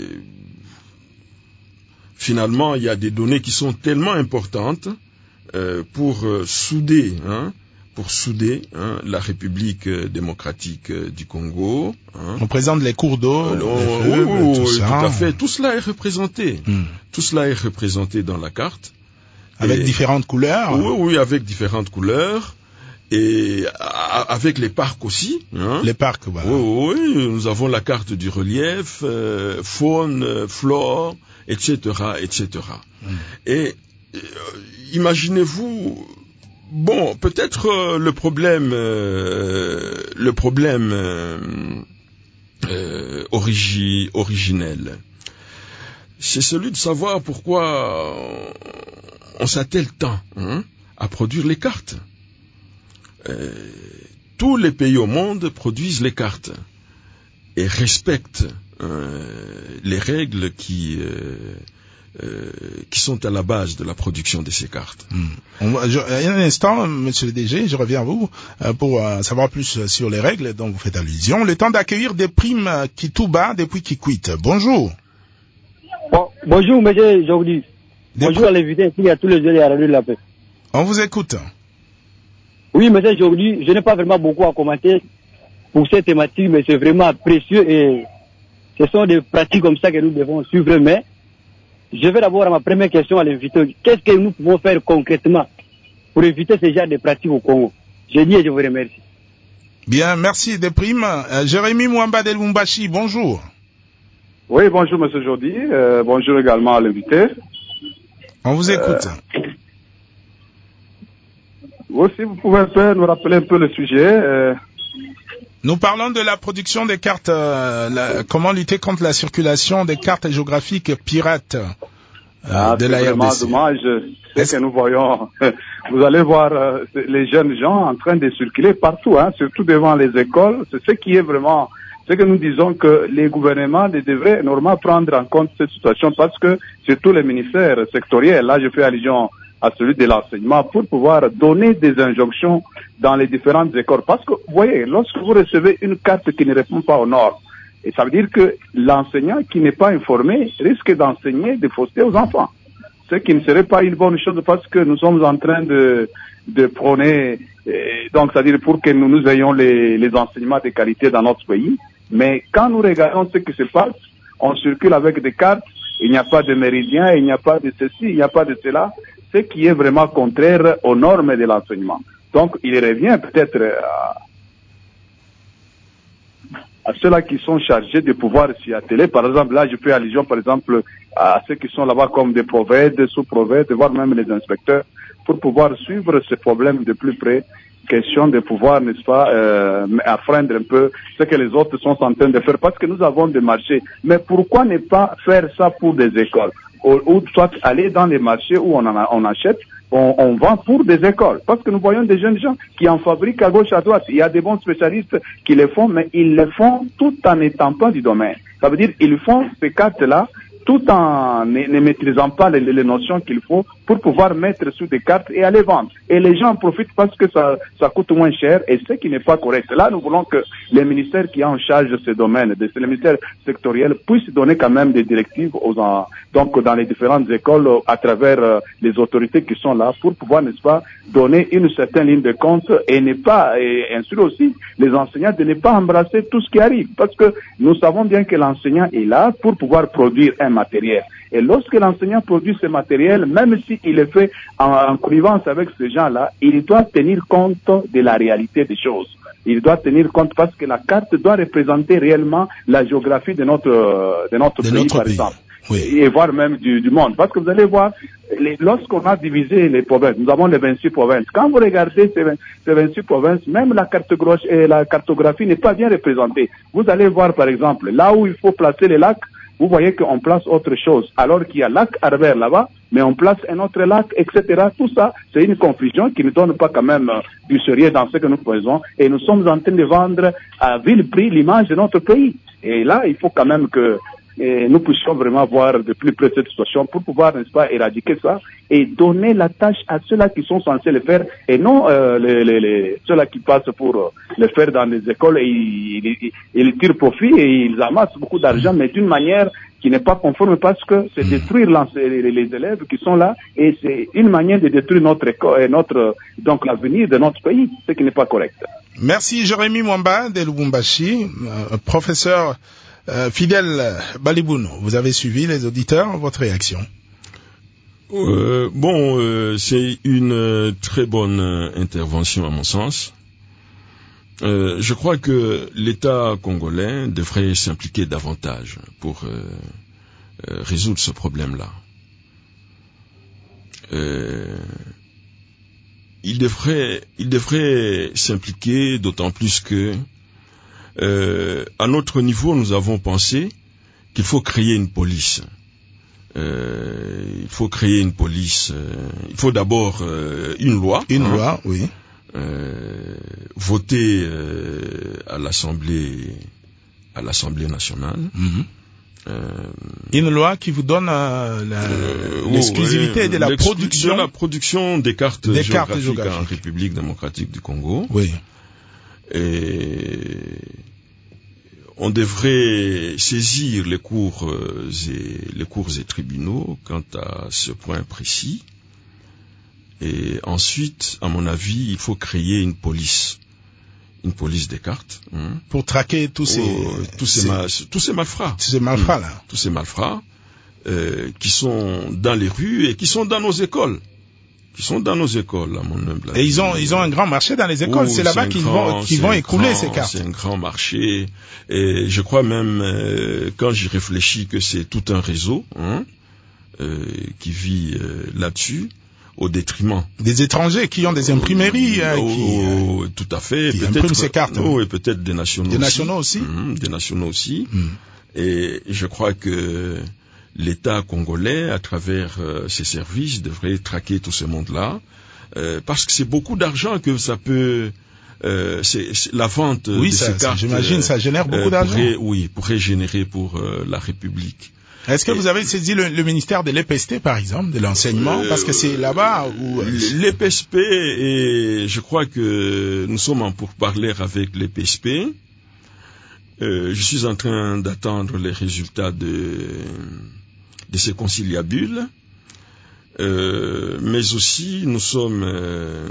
finalement, il y a des données qui sont tellement importantes euh, pour euh, souder, hein, pour souder hein, la République euh, démocratique euh, du Congo. Hein. On présente les cours d'eau, euh, les oh, fleuves, oh, tout oui, ça. Tout à fait. Tout cela est représenté. Mm. Tout cela est représenté dans la carte. Avec et, différentes couleurs. Oui, oui, avec différentes couleurs. Et a, avec les parcs aussi. Hein. Les parcs, voilà. Oui, oui, nous avons la carte du relief, euh, faune, euh, flore, et cetera, et cetera. Mm. Et euh, imaginez-vous, bon, peut-être euh, le problème, euh, le problème euh, euh, origi, originel, c'est celui de savoir pourquoi on s'attelle tant hein, à produire les cartes. Euh, tous les pays au monde produisent les cartes et respectent euh, les règles qui euh, euh, qui sont à la base de la production de ces cartes. Mmh. On, je, un instant, Monsieur le D G, je reviens à vous euh, pour euh, savoir plus sur les règles dont vous faites allusion. Le temps d'accueillir des primes qui tout bas depuis qui quitte. Bonjour. Bon, bonjour, Monsieur Jordi. Bonjour à l'invité ici à tous les élèves à la rue de la paix. On vous écoute. Oui, Monsieur Jordi, je n'ai pas vraiment beaucoup à commenter pour cette thématique, mais c'est vraiment précieux et ce sont des pratiques comme ça que nous devons suivre. Mais je vais d'abord à ma première question à l'invité. Qu'est-ce que nous pouvons faire concrètement pour éviter ce genre de pratiques au Congo? Je dis et je vous remercie. Bien, merci des primes. Euh, Jérémy Mwamba Del Mumbashi, bonjour. Oui, bonjour Monsieur Jordi. Euh, bonjour également à l'invité. On vous écoute. Euh... Aussi, vous pouvez un peu nous rappeler un peu le sujet. Euh... Nous parlons de la production des cartes, euh, la, comment lutter contre la circulation des cartes géographiques pirates euh, ah, de la R D C. C'est vraiment dommage. C'est ce que nous voyons. Vous allez voir euh, les jeunes gens en train de circuler partout, hein, surtout devant les écoles. C'est ce qui est vraiment, ce que nous disons que les gouvernements devraient normalement prendre en compte cette situation parce que surtout les ministères sectoriels, là je fais allusion à celui de l'enseignement, pour pouvoir donner des injonctions dans les différentes écoles. Parce que, vous voyez, lorsque vous recevez une carte qui ne répond pas aux normes, et ça veut dire que l'enseignant qui n'est pas informé risque d'enseigner des faussetés aux enfants. Ce qui ne serait pas une bonne chose parce que nous sommes en train de, de prôner, et donc c'est-à-dire pour que nous, nous ayons les, les enseignements de qualité dans notre pays. Mais quand nous regardons ce qui se passe, on circule avec des cartes, il n'y a pas de méridien, il n'y a pas de ceci, il n'y a pas de cela, ce qui est vraiment contraire aux normes de l'enseignement. Donc, il revient peut-être à, à ceux-là qui sont chargés de pouvoir s'y atteler. Par exemple, là, je fais allusion, par exemple, à ceux qui sont là-bas comme des prophètes, sous-prophètes, voire même les inspecteurs, pour pouvoir suivre ce problème de plus près. Question de pouvoir, n'est-ce pas, euh, affreindre un peu ce que les autres sont en train de faire, parce que nous avons des marchés. Mais pourquoi ne pas faire ça pour des écoles? Ou, ou soit aller dans les marchés où on, en a, on achète, on, on vend pour des écoles. Parce que nous voyons des jeunes gens qui en fabriquent à gauche, à droite. Il y a des bons spécialistes qui les font, mais ils le font tout en étant pas du domaine. Ça veut dire ils font ces cartes-là tout en ne, ne maîtrisant pas les, les notions qu'il faut pour pouvoir mettre sur des cartes et aller vendre. Et les gens en profitent parce que ça, ça coûte moins cher, et ce qui n'est pas correct. Là, nous voulons que les ministères qui ont en charge de ce domaine, de, les ministères sectoriels, puissent donner quand même des directives aux, donc dans les différentes écoles à travers euh, les autorités qui sont là pour pouvoir, n'est-ce pas, donner une certaine ligne de compte et ne pas, et instruire aussi les enseignants de ne pas embrasser tout ce qui arrive. Parce que nous savons bien que l'enseignant est là pour pouvoir produire un matériel. Et lorsque l'enseignant produit ce matériel, même s'il est fait en, en connivence avec ces gens-là, il doit tenir compte de la réalité des choses. Il doit tenir compte parce que la carte doit représenter réellement la géographie de notre, de notre de pays, notre par pays. exemple. Oui. Et voire même du, du monde. Parce que vous allez voir, les, lorsqu'on a divisé les provinces, nous avons les vingt-six provinces. Quand vous regardez ces, vingt, ces vingt-six provinces, même la, cartographie, la cartographie n'est pas bien représentée. Vous allez voir, par exemple, là où il faut placer les lacs, vous voyez qu'on place autre chose. Alors qu'il y a lac Arber là-bas, mais on place un autre lac, et cetera. Tout ça, c'est une confusion qui ne donne pas quand même euh, du sérieux dans ce que nous faisons. Et nous sommes en train de vendre à vil prix l'image de notre pays. Et là, il faut quand même que et nous puissions vraiment voir de plus près cette situation pour pouvoir, n'est-ce pas, éradiquer ça et donner la tâche à ceux-là qui sont censés le faire et non euh, les, les, les, ceux-là qui passent pour euh, le faire dans les écoles et ils, ils, ils tirent profit et ils amassent beaucoup d'argent, mais d'une manière qui n'est pas conforme parce que c'est détruire les, les élèves qui sont là et c'est une manière de détruire notre école et notre, donc l'avenir de notre pays, ce qui n'est pas correct. Merci Jérémy Mwamba de Lubumbashi, euh, professeur Euh, Fidèle Baliboun, vous avez suivi les auditeurs, votre réaction? euh, Bon, euh, c'est une euh, très bonne euh, intervention à mon sens. Euh, je crois que l'État congolais devrait s'impliquer davantage pour euh, euh, résoudre ce problème-là. Euh, il devrait, il devrait s'impliquer d'autant plus que Euh, à notre niveau, nous avons pensé qu'il faut créer une police. Euh, il faut créer une police. Euh, il faut d'abord euh, une loi. Une hein, loi, oui. Euh, votée euh, à l'Assemblée, à l'Assemblée nationale. Mm-hmm. Euh, une loi qui vous donne euh, la, euh, l'exclusivité oui, de la production de la production des cartes, des géographiques, cartes géographiques en République démocratique du Congo. Oui. Et on devrait saisir les cours et les cours et tribunaux quant à ce point précis. Et ensuite, à mon avis, il faut créer une police, une police des cartes, hein, pour traquer tous ces oh, tous ces, ces mal, tous ces malfrats, tous ces malfrats là, mmh, tous ces malfrats euh, qui sont dans les rues et qui sont dans nos écoles. Qui sont dans nos écoles, à mon humble avis. Et ils ont, ils ont un grand marché dans les écoles. Oh, c'est là-bas qu'ils vont, qu'ils vont écouler grand, ces cartes. C'est un grand marché. Et je crois même, euh, quand j'y réfléchis, que c'est tout un réseau, hein, euh, qui vit euh, là-dessus, au détriment des étrangers qui ont des imprimeries, oh, euh, oh, qui, tout à fait, qui peut-être impriment ces cartes. Oh, et peut-être des nationaux. Des aussi. nationaux aussi. Mmh, des nationaux aussi. Mmh. Et je crois que l'État congolais, à travers euh, ses services, devrait traquer tout ce monde-là. Euh, parce que c'est beaucoup d'argent que ça peut, euh, c'est, c'est la vente oui, de ça, ces cartes. J'imagine, euh, ça génère beaucoup euh, d'argent. Pourrait, oui, pourrait générer pour euh, la République. Est-ce que Et, vous avez saisi le, le ministère de l'E P S T, par exemple, de l'enseignement, euh, parce que c'est là-bas où l'E P S P, et je crois que nous sommes en pourparlers avec l'E P S P. Euh, je suis en train d'attendre les résultats de de ces conciliabules. Euh, mais aussi nous sommes euh,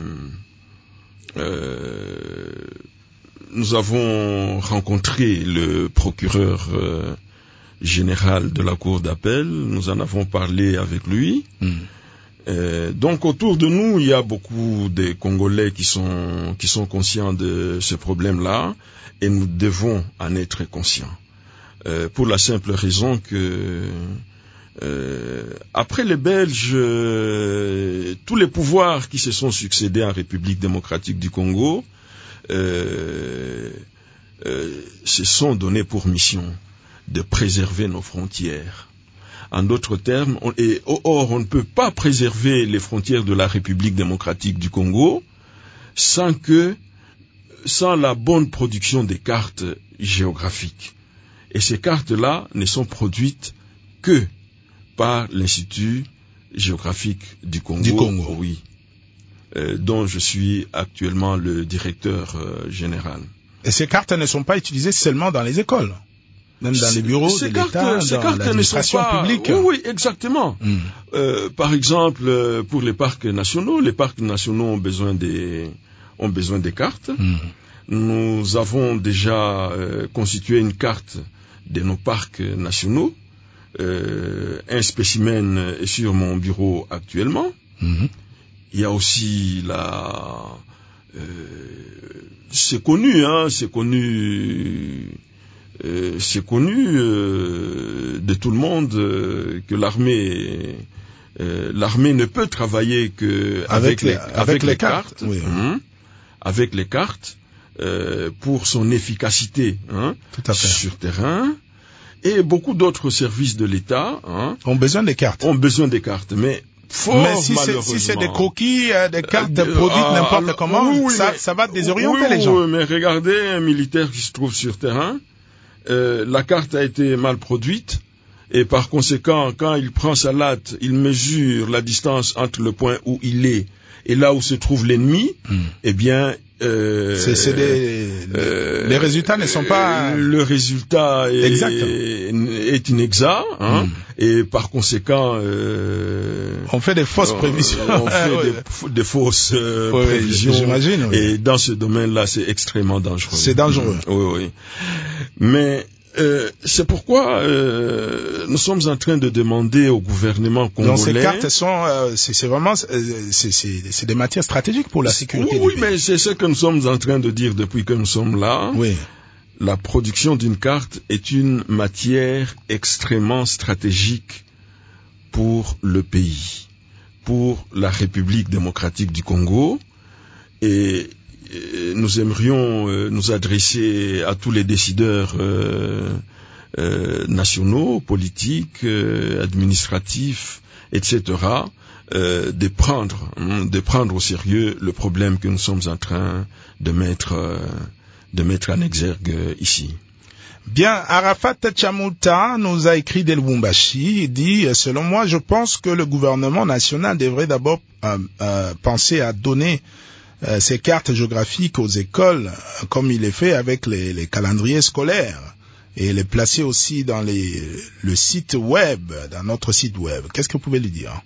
euh, nous avons rencontré le procureur euh, général de la cour d'appel, nous en avons parlé avec lui. Mm. Euh, donc autour de nous il y a beaucoup de Congolais qui sont qui sont conscients de ce problème-là et nous devons en être conscients euh, pour la simple raison que Euh, après les Belges, euh, tous les pouvoirs qui se sont succédés en République démocratique du Congo euh, euh, se sont donnés pour mission de préserver nos frontières. En d'autres termes, on, et, or on ne peut pas préserver les frontières de la République démocratique du Congo sans que, sans la bonne production des cartes géographiques. Et ces cartes-là ne sont produites que par l'Institut géographique du Congo, du Congo. Oui, euh, dont je suis actuellement le directeur euh, général. Et ces cartes ne sont pas utilisées seulement dans les écoles, même dans les bureaux de l'État, dans l'administration publique. Oui, oui, exactement. Mm. Euh, par exemple, euh, pour les parcs nationaux, les parcs nationaux ont besoin des, ont besoin des cartes. Mm. Nous avons déjà euh, constitué une carte de nos parcs nationaux. Euh, un spécimen est sur mon bureau actuellement. Mm. Il y a aussi la... Euh, c'est connu, hein, c'est connu, euh, c'est connu euh, de tout le monde euh, que l'armée, euh, l'armée ne peut travailler que avec, avec les, avec, avec les, les cartes, cartes oui. hein, avec les cartes euh, pour son efficacité hein, tout à fait. Sur terrain. Et beaucoup d'autres services de l'État hein, ont besoin des cartes. Ont besoin des cartes, mais Fort, mais si c'est, si c'est des croquis, euh, des cartes euh, produites euh, n'importe alors, comment, oui, ça, mais, ça va désorienter oui, les gens. Oui, mais regardez un militaire qui se trouve sur terrain, euh, la carte a été mal produite, et par conséquent, quand il prend sa latte, il mesure la distance entre le point où il est et là où se trouve l'ennemi, hmm. eh bien... Euh, c'est, c'est des, euh, les résultats ne sont pas... Le résultat est, est inexact, hein, mm. et par conséquent... Euh, on fait des fausses prévisions. On fait oui. des, des fausses euh, oui, prévisions. J'imagine. Oui. Et dans ce domaine-là, c'est extrêmement dangereux. C'est dangereux. Mm. Oui, oui. Mais... Euh, c'est pourquoi euh, nous sommes en train de demander au gouvernement congolais... Donc ces cartes sont, euh, c'est, c'est vraiment, euh, c'est, c'est, c'est des matières stratégiques pour la sécurité. Oui, du oui, pays. Mais c'est ce que nous sommes en train de dire depuis que nous sommes là. Oui. La production d'une carte est une matière extrêmement stratégique pour le pays, pour la République démocratique du Congo, et nous aimerions euh, nous adresser à tous les décideurs euh, euh, nationaux, politiques, euh, administratifs, et cetera, euh, de prendre, hein, de prendre au sérieux le problème que nous sommes en train de mettre, euh, de mettre en exergue ici. Bien, Arafat Chamouta nous a écrit de Lubumbashi, il dit, selon moi, je pense que le gouvernement national devrait d'abord euh, euh, penser à donner Euh, ces cartes géographiques aux écoles, euh, comme il est fait avec les, les calendriers scolaires, et les placer aussi dans les, le site web, dans notre site web. Qu'est-ce que vous pouvez lui dire?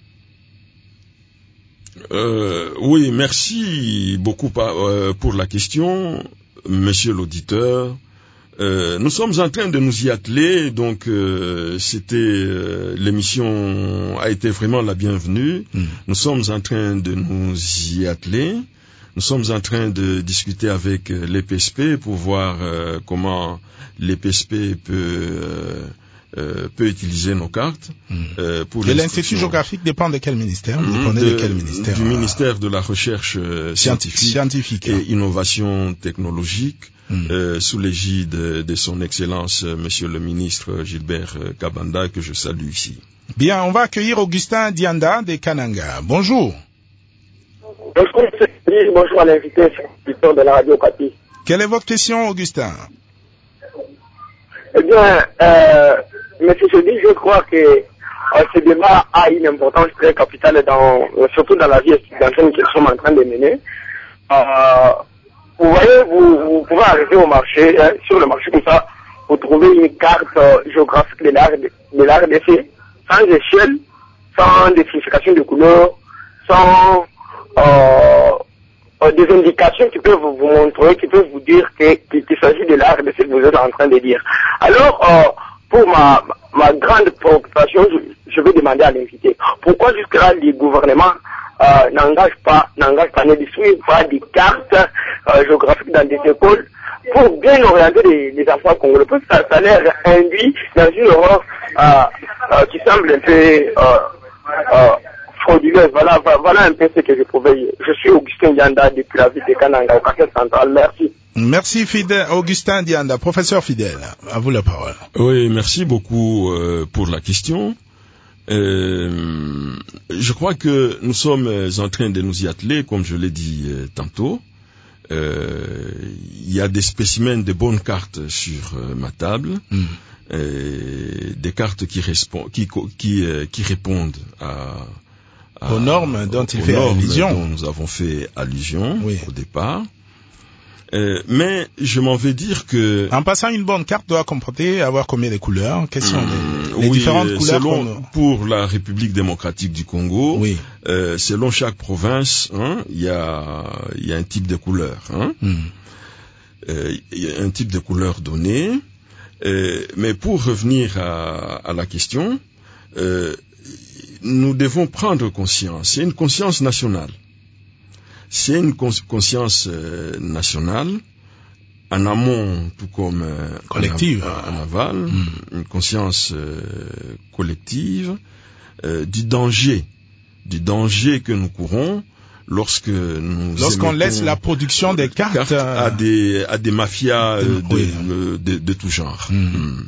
euh, Oui, merci beaucoup euh, pour la question, monsieur l'auditeur. Euh, nous sommes en train de nous y atteler, donc euh, c'était euh, l'émission a été vraiment la bienvenue. Mmh. Nous sommes en train de nous y atteler. Nous sommes en train de discuter avec euh, l'E P S P pour voir euh, comment l'E P S P peut euh, euh, peut utiliser nos cartes. Mmh. Euh, pour Et l'Institut géographique dépend de quel ministère? Vous dépendez de, de quel ministère? Du ministère de la Recherche euh, scientifique, scientifique et Innovation technologique. Mmh. Euh, sous l'égide de son Excellence, euh, Monsieur le Ministre Gilbert euh, Kabanda, que je salue ici. Bien, on va accueillir Augustin Dianda de Kananga. Bonjour. Bonjour, bonjour à l'invité de la radio Okapi. Quelle est votre question, Augustin? Eh bien, euh, Monsieur Chedi, je crois que euh, ce débat a une importance très capitale, dans, surtout dans la vie étudiantine que nous sommes en train de mener. Euh, Vous voyez, vous, vous pouvez arriver au marché, hein, sur le marché comme ça, vous trouvez une carte euh, géographique de la R D C, sans échelle, sans définition de couleur, sans euh, euh, des indications qui peuvent vous, vous montrer, qui peuvent vous dire que, qu'il, qu'il s'agit de la R D C que vous êtes en train de dire. Alors, euh, pour ma, ma grande préoccupation, je, je vais demander à l'invité, pourquoi jusque-là les gouvernements Euh, n'engage pas, n'engage pas, ne distribue pas des cartes euh, géographiques dans des écoles pour bien orienter les, les enfants congolais. Parce que ça, ça leur induit dans une horreur euh, euh, qui semble un peu euh, euh, frauduleuse. Voilà, voilà un peu ce que je pouvais. Je suis Augustin Dianda depuis la ville de Kananga, au quartier central. Merci. Merci Fidèle, Augustin Dianda, professeur Fidèle. À vous la parole. Oui, merci beaucoup euh, pour la question. Euh, je crois que nous sommes en train de nous y atteler, comme je l'ai dit euh, tantôt. Euh, il y a des spécimens de bonnes cartes sur euh, ma table. Mm. euh, des cartes qui, respond, qui, qui, euh, qui répondent à, à, aux normes dont il aux fait normes allusion. dont nous avons fait allusion oui. au départ. Euh, mais je m'en vais dire que... En passant, une bonne carte doit comporter, avoir combien de couleurs? Quelles sont les, les oui, différentes couleurs selon, qu'on... Pour la République démocratique du Congo, oui. euh, selon chaque province, hein, il y a, il y a un type de couleur. Hein. Mm. Euh, il y a un type de couleur donné. Euh, mais pour revenir à, à la question, euh, nous devons prendre conscience. C'est une conscience nationale. C'est une conscience euh, nationale, en amont tout comme euh, collective, en, en aval, mmh. une conscience euh, collective euh, du danger, du danger que nous courons lorsque nous lorsqu'on laisse la production des cartes, cartes à des à des mafias euh, de, oui. de, de, de tout genre. Mmh. Mmh.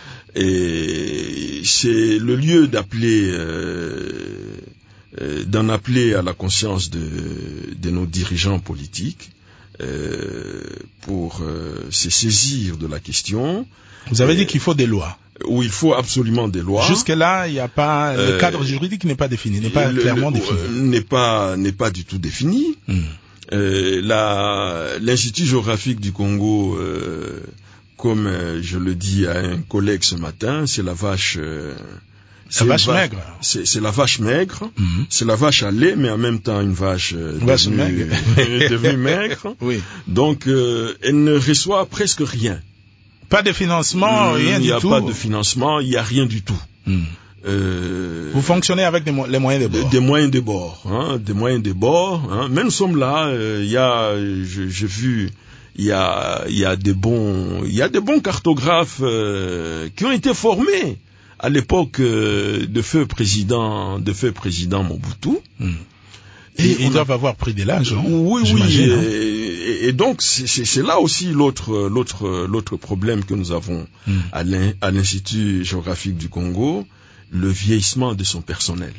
Et c'est le lieu d'appeler euh, d'en appeler à la conscience de, de nos dirigeants politiques euh, pour euh, se saisir de la question. Vous avez et, dit qu'il faut des lois. Oui, il faut absolument des lois. Jusque-là, il n'y a pas euh, le cadre juridique n'est pas défini, n'est pas le, clairement le, défini. N'est pas n'est pas du tout défini. Mm. Euh, la, l'Institut géographique du Congo, euh, comme euh, je le dis à un collègue ce matin, c'est la vache. Euh, La vache va- maigre. C'est, c'est la vache maigre. Mm-hmm. C'est la vache à lait, mais en même temps une vache, euh, vache devenue, maigre. devenue maigre. Oui. Donc, euh, elle ne reçoit presque rien. Pas de financement, mmh, rien du tout. Il n'y a pas de financement, il n'y a rien du tout. Mm. Euh, Vous fonctionnez avec des mo- les moyens de bord. Des moyens de bord, hein, des moyens de bord. Hein. Mais nous sommes là. Il euh, y a, je, j'ai vu, il y a, il y a des bons, il y a des bons cartographes euh, qui ont été formés à l'époque euh, de feu président, de feu président Mobutu. Mm. Et, et ils doivent a... avoir pris de l'âge, non? Oui, oui. Et, et, et donc c'est, c'est, c'est là aussi l'autre, l'autre, l'autre problème que nous avons mm. à, l'in, à l'Institut géographique du Congo, le vieillissement de son personnel.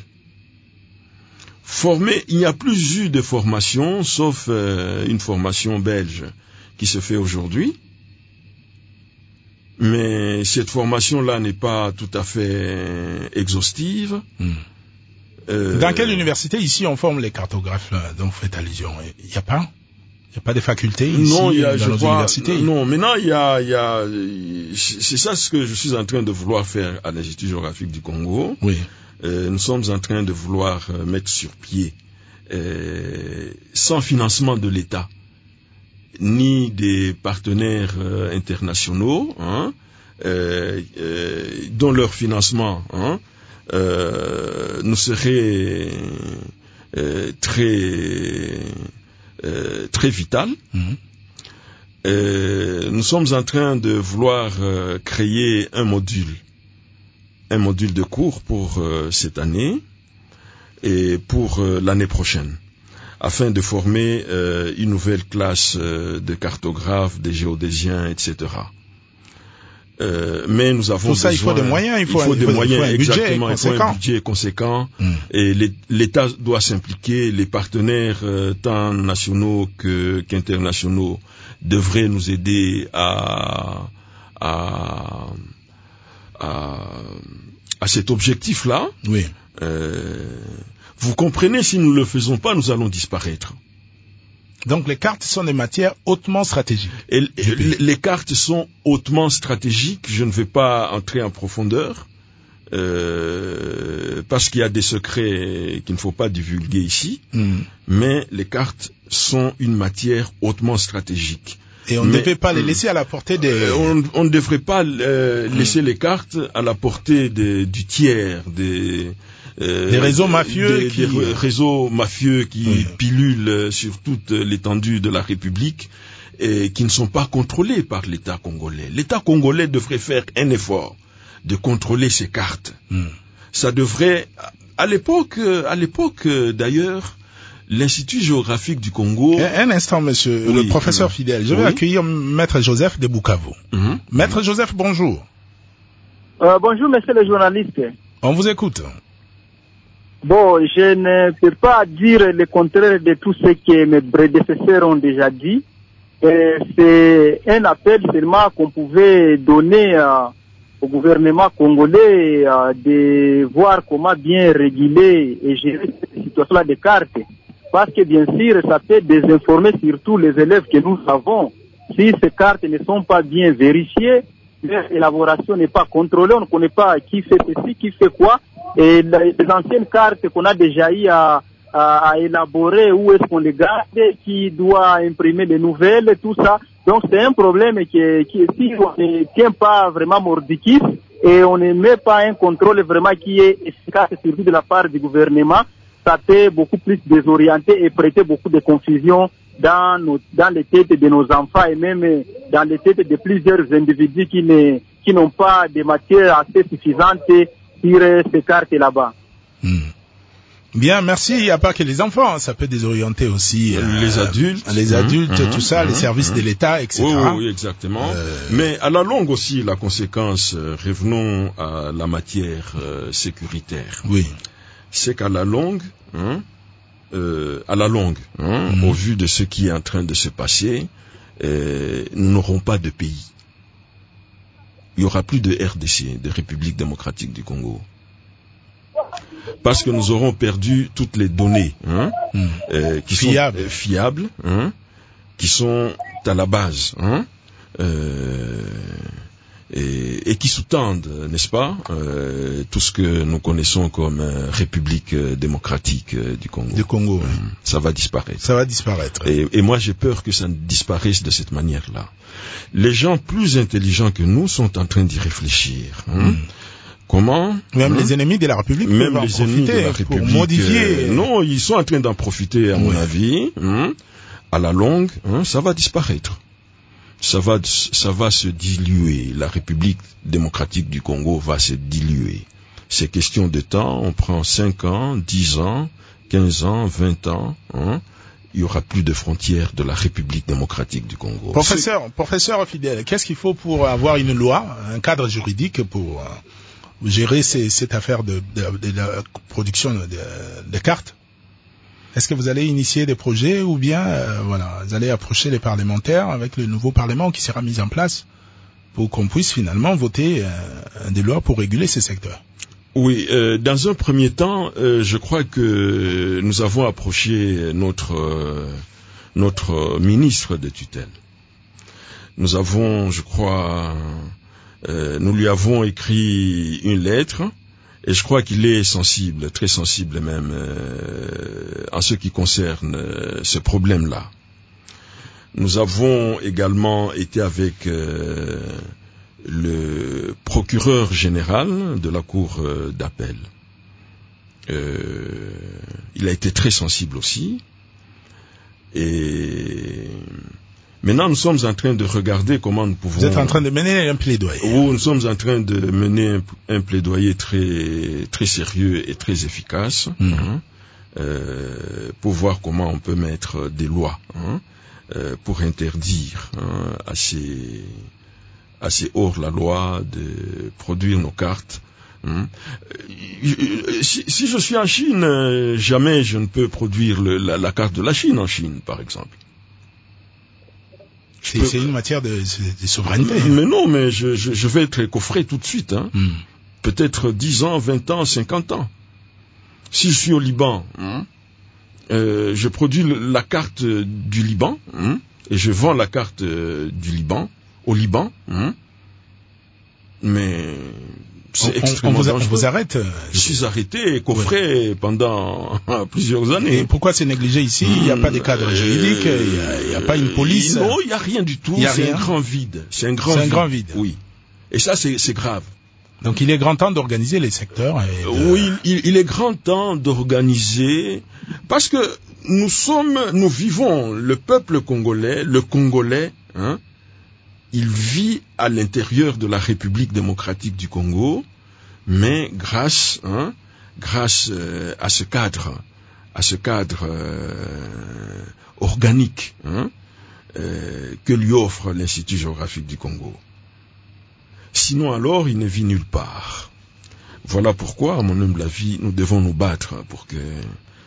Formé, il n'y a plus eu de formation, sauf euh, une formation belge qui se fait aujourd'hui. Mais cette formation-là n'est pas tout à fait exhaustive. Mm. Euh, Dans quelle université ici on forme les cartographes là, dont vous faites allusion? Il n'y a pas Il n'y a pas de faculté ici non, il y a, dans je nos crois, universités? Non, maintenant il y a, il y a, c'est ça ce que je suis en train de vouloir faire à l'Institut géographique du Congo. Oui. Euh, nous sommes en train de vouloir euh, mettre sur pied, euh, sans financement de l'État, ni des partenaires euh, internationaux, hein, euh, euh, dont leur financement hein, euh, nous serait euh, très euh, très vital. Mm-hmm. Euh, nous sommes en train de vouloir euh, créer un module, un module de cours pour euh, cette année et pour euh, l'année prochaine, afin de former euh, une nouvelle classe euh, de cartographes, de géodésiens, et cetera. Euh, mais nous avons Pour ça, besoin, il faut des moyens, il faut, il faut il des faut, moyens, il faut un exactement, budget il faut un budget conséquent. Mm. Et l'État doit s'impliquer, les partenaires euh, tant nationaux que qu'internationaux devraient nous aider à à à, à cet objectif-là. Oui. Euh, vous comprenez, si nous ne le faisons pas, nous allons disparaître. Donc les cartes sont des matières hautement stratégiques. Et, et les cartes sont hautement stratégiques. Je ne vais pas entrer en profondeur euh, parce qu'il y a des secrets qu'il ne faut pas divulguer ici. Mm. Mais les cartes sont une matière hautement stratégique. Et on ne devait pas les laisser à la portée des... Euh, on, on ne devrait pas euh, mm. laisser les cartes à la portée de, du tiers, des... Euh, des réseaux mafieux des, qui... des réseaux mafieux qui oui. pilulent sur toute l'étendue de la République et qui ne sont pas contrôlés par l'État congolais. L'État congolais devrait faire un effort de contrôler ces cartes. Mm. Ça devrait, à l'époque, à l'époque d'ailleurs, l'Institut géographique du Congo... Un, un instant, monsieur, oui, le professeur oui. fidèle. Je vais oui. accueillir Maître Joseph de Bukavu. Mm-hmm. Maître mm-hmm. Joseph, bonjour. Euh, bonjour, monsieur le journaliste. On vous écoute. Bon, je ne peux pas dire le contraire de tout ce que mes prédécesseurs ont déjà dit. Et c'est un appel seulement qu'on pouvait donner euh, au gouvernement congolais euh, de voir comment bien réguler et gérer cette situation-là des cartes. Parce que bien sûr, ça peut désinformer surtout les élèves que nous avons. Si ces cartes ne sont pas bien vérifiées, leur élaboration n'est pas contrôlée, on ne connaît pas qui fait ceci, qui fait quoi. Et les anciennes cartes qu'on a déjà eu à, à, à élaborer, où est-ce qu'on les garde, qui doit imprimer des nouvelles, tout ça. Donc c'est un problème qui, qui si on ne tient pas vraiment mordicus et on ne met pas un contrôle vraiment qui est efficace surtout de la part du gouvernement, ça peut beaucoup plus désorienter et prêter beaucoup de confusion dans, nos, dans les têtes de nos enfants et même dans les têtes de plusieurs individus qui, ne, qui n'ont pas de matière assez suffisante sur ces cartes là-bas. Hmm. Bien, merci. Il n'y a pas que les enfants, ça peut désorienter aussi euh, les adultes, les adultes, mmh, tout ça, mmh, les services mmh. de l'État, et cetera. Oui, oui, exactement. Euh... Mais à la longue aussi, la conséquence, euh, revenons à la matière euh, sécuritaire. Oui. C'est qu'à la longue, hein, euh, à la longue, hein, mmh. au vu de ce qui est en train de se passer, euh, nous n'aurons pas de pays. Il y aura plus de R D C, de République démocratique du Congo. Parce que nous aurons perdu toutes les données hein, mmh. euh, qui fiables, sont euh, fiables, hein, qui sont à la base, hein, euh, et, et qui sous-tendent, n'est-ce pas, euh, tout ce que nous connaissons comme euh, République euh, démocratique euh, du Congo. Du Congo, mmh. oui. Ça va disparaître. Ça va disparaître. Et, et moi, j'ai peur que ça ne disparaisse de cette manière-là. Les gens plus intelligents que nous sont en train d'y réfléchir. Hein. Mmh. Comment Même hein, les ennemis de la République même peuvent les en ennemis de la profiter pour République, modifier. Euh, non, ils sont en train d'en profiter, à oui. mon avis. Hein, à la longue, hein, ça va disparaître. Ça va, ça va se diluer. La République démocratique du Congo va se diluer. C'est question de temps. On prend cinq ans, dix ans, quinze ans, vingt ans. Hein, il y aura plus de frontières de la République démocratique du Congo. Professeur, professeur Fidèle, qu'est-ce qu'il faut pour avoir une loi, un cadre juridique pour euh, gérer ces, cette affaire de, de, de la production de, de cartes? Est-ce que vous allez initier des projets ou bien euh, voilà, vous allez approcher les parlementaires avec le nouveau parlement qui sera mis en place pour qu'on puisse finalement voter euh, des lois pour réguler ces secteurs? Oui, euh, dans un premier temps, euh, je crois que nous avons approché notre euh, notre ministre de tutelle. Nous avons, je crois, euh, nous lui avons écrit une lettre et je crois qu'il est sensible, très sensible même, euh, en ce qui concerne euh, ce problème-là. Nous avons également été avec euh, le procureur général de la cour euh, d'appel. Euh, il a été très sensible aussi. Et maintenant, nous sommes en train de regarder comment nous pouvons... Vous êtes en train de mener un plaidoyer. Oui, nous sommes en train de mener un, un plaidoyer très, très sérieux et très efficace mmh. hein, euh, pour voir comment on peut mettre des lois hein, euh, pour interdire hein, à ces... à ces hors-la-loi de produire nos cartes. Hein. Si, si je suis en Chine, jamais je ne peux produire le, la, la carte de la Chine en Chine, par exemple. C'est, peux... c'est une matière de, de souveraineté. Mais non, mais je, je, je vais être coffré tout de suite. Hein. Mm. Peut-être dix ans, vingt ans, cinquante ans. Si je suis au Liban, hein, euh, je produis le, la carte du Liban hein, et je vends la carte euh, du Liban au Liban, hein, mais c'est on, extrêmement on vous, dangereux. On vous arrête. Je suis arrêté et coffré oui. pendant plusieurs années. Et pourquoi c'est négligé ici? Il n'y a pas de cadre euh, juridique, il n'y a, a pas une police. Non, il n'y a rien du tout. C'est rien. un grand vide. C'est un grand. C'est vide. un grand vide. Oui. Et ça, c'est, c'est grave. Donc il est grand temps d'organiser les secteurs. Et de... Oui, il, il est grand temps d'organiser parce que nous sommes, nous vivons, le peuple congolais, le Congolais, hein, il vit à l'intérieur de la République démocratique du Congo, mais grâce, hein, grâce euh, à ce cadre, à ce cadre euh, organique hein, euh, que lui offre l'Institut géographique du Congo. Sinon alors, il ne vit nulle part. Voilà pourquoi, à mon humble avis, nous devons nous battre pour que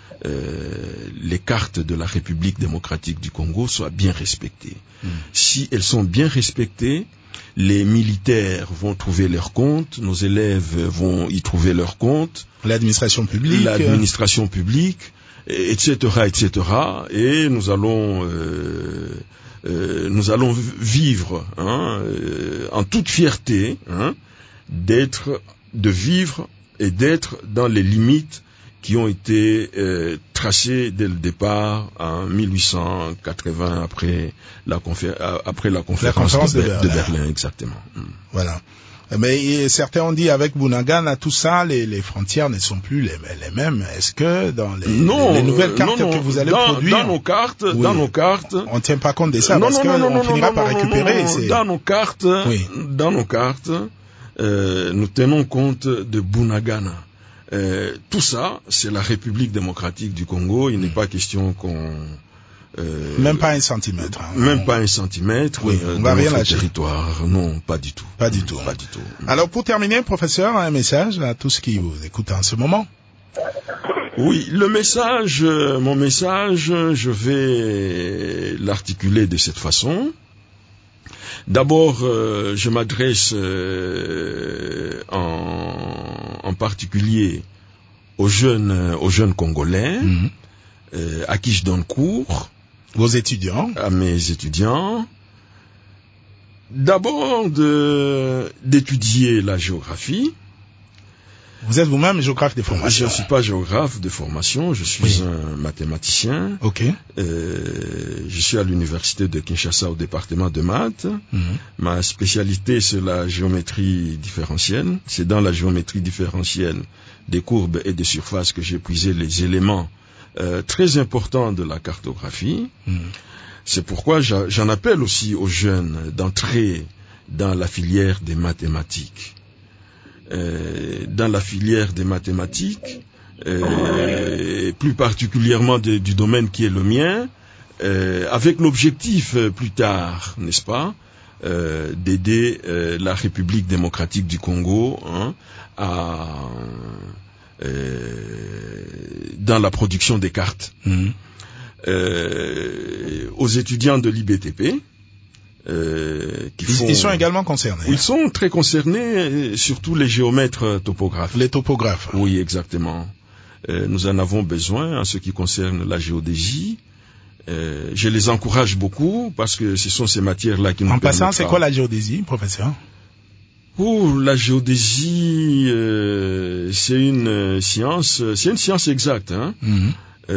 euh, les cartes de la République démocratique du Congo soient bien respectées. Mmh. Si elles sont bien respectées, les militaires vont trouver leur compte, nos élèves vont y trouver leur compte, l'administration publique, l'administration publique, et cetera, et cetera. Et nous allons, euh, euh, nous allons vivre hein, euh, en toute fierté hein, d'être, de vivre et d'être dans les limites qui ont été euh, tracées dès le départ en mille huit cent quatre-vingts après la, confé- après la conférence, la conférence de, de, Berlin. de Berlin, exactement. Voilà. Mais certains ont dit avec Bunagana, tout ça, les, les frontières ne sont plus les, les mêmes. Est-ce que dans les, non, les, les nouvelles cartes non, non. que vous allez dans, produire, dans nos cartes, oui, dans nos cartes, on tient pas compte de ça non, parce non, non, qu'on finira non, par non, récupérer. Non, non, dans nos cartes, oui. dans nos cartes, euh, nous tenons compte de Bunagana. Euh, tout ça, c'est la République démocratique du Congo. Il n'est pas question qu'on... Euh, même pas un centimètre. Hein. Même pas un centimètre oui, euh, on va de rien notre lâcher. territoire. Non, pas du tout. Pas du tout. Pas du tout. Alors, pour terminer, professeur, un message à tous qui vous écoutent en ce moment. Oui, le message, euh, mon message, je vais l'articuler de cette façon. D'abord, euh, je m'adresse euh, en, en particulier aux jeunes, aux jeunes Congolais, mmh. euh, à qui je donne cours. Vos étudiants. À mes étudiants. D'abord, de, d'étudier la géographie. Vous êtes vous-même géographe de formation? Je ne suis pas géographe de formation, je suis oui. un mathématicien. Ok. Euh, je suis à l'université de Kinshasa au département de maths. Mm-hmm. Ma spécialité, c'est la géométrie différentielle. C'est dans la géométrie différentielle des courbes et des surfaces que j'ai puisé les éléments euh, très importants de la cartographie. Mm-hmm. C'est pourquoi j'en appelle aussi aux jeunes d'entrer dans la filière des mathématiques. Euh, dans la filière des mathématiques, euh, plus particulièrement de, du domaine qui est le mien, euh, avec l'objectif euh, plus tard, n'est-ce pas, euh, d'aider euh, la République démocratique du Congo hein, à, euh, dans la production des cartes. Mmh. Euh, aux étudiants de l'I B T P, Euh, qui ils, font, ils sont également concernés. Ils sont très concernés, surtout les géomètres topographes. Les topographes. Oui, exactement. Euh, nous en avons besoin en ce qui concerne la géodésie. Euh, je les encourage beaucoup parce que ce sont ces matières-là qui nous permettent. En passant, c'est quoi la géodésie, professeur? Oh, la géodésie, euh, c'est une science, c'est une science exacte, hein. Mm-hmm.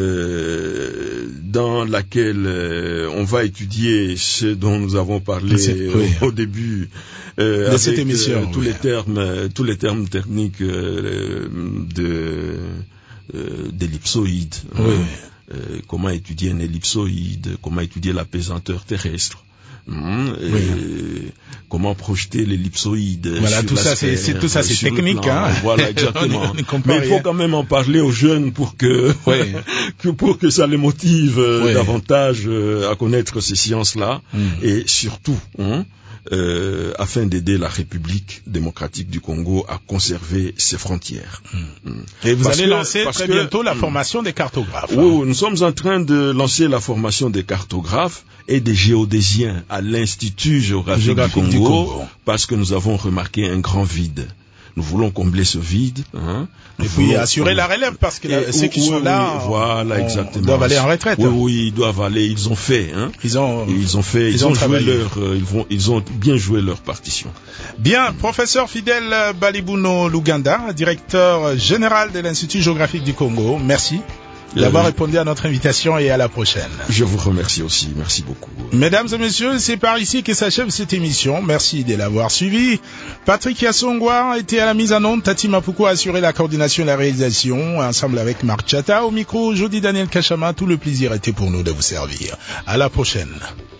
Euh, dans laquelle euh, on va étudier ce dont nous avons parlé oui. au, au début euh, de avec, cette émission, euh, tous oui. les termes, euh, tous les termes techniques euh, de euh, d'ellipsoïde. Oui. Hein, euh, comment étudier un ellipsoïde, comment étudier la pesanteur terrestre. Mmh, oui. Comment projeter l'ellipsoïde. Voilà, tout ça, c'est, c'est tout ça, c'est technique, hein. Voilà, exactement. Mais il faut quand même en parler aux jeunes pour que, oui. que pour que ça les motive oui. davantage à connaître ces sciences-là, mmh. et surtout, hein, euh, afin d'aider la République démocratique du Congo à conserver ses frontières. Mmh. Et vous parce allez que, lancer très que, bientôt la formation des cartographes. Oui, hein. Nous sommes en train de lancer la formation des cartographes et des géodésiens à l'Institut géographique, géographique du, Congo, du Congo, parce que nous avons remarqué un grand vide. Nous voulons combler ce vide. Hein. Nous et puis assurer la relève, parce que et, ceux qui oui, sont là oui, voilà, exactement. doivent aller en retraite. Oui, oui, ils doivent aller. Ils ont fait. Hein. Ils ont. Ils ont fait. Ils, ils ont, ont joué leur. Euh, ils vont. Ils ont bien joué leur partition. Bien, professeur Fidèle Balibuno Luganda, directeur général de l'Institut géographique du Congo. Merci d'avoir euh, répondu à notre invitation et à la prochaine. Je vous remercie aussi, merci beaucoup. Mesdames et messieurs, c'est par ici que s'achève cette émission. Merci de l'avoir suivi. Patrick Yassongwa était à la mise en onde, Tati Mapuko a assuré la coordination et la réalisation, ensemble avec Marc Chata. Au micro, Jody Daniel Kachama, tout le plaisir était pour nous de vous servir. À la prochaine.